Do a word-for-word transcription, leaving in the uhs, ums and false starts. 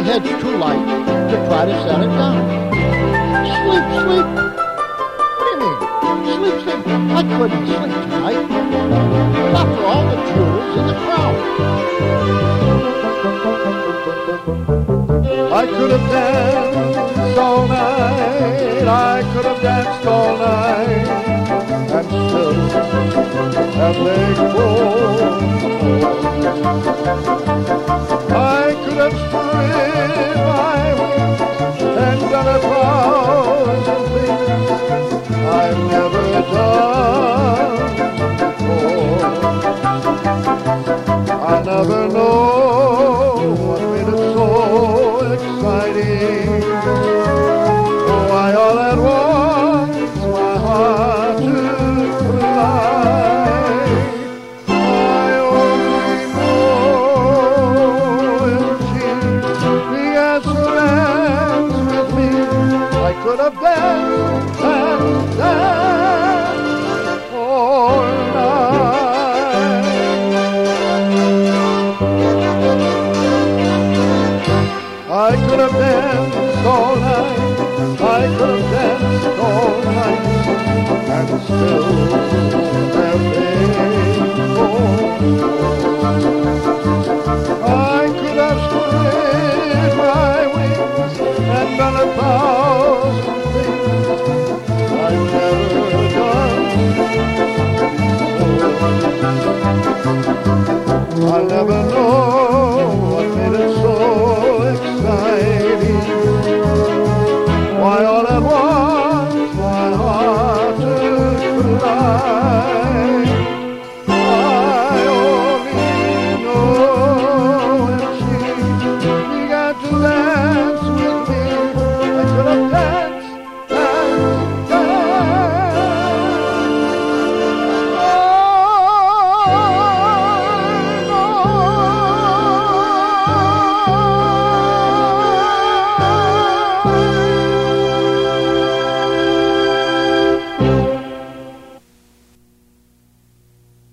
head's too light to try to set it down. Sleep, sleep. What do you mean? Sleep, sleep. I couldn't sleep tonight. Not for all the jewels in the crown. I could have danced all night, I could have danced all night, and still have legs full. I could have spread my wings and done a thousand things I've never done before. I never know what made it so exciting. Why all at once my heart took flight. I only know if she began to dance with me, I could have danced and danced all night. I could have danced all night, I could have danced all night, and still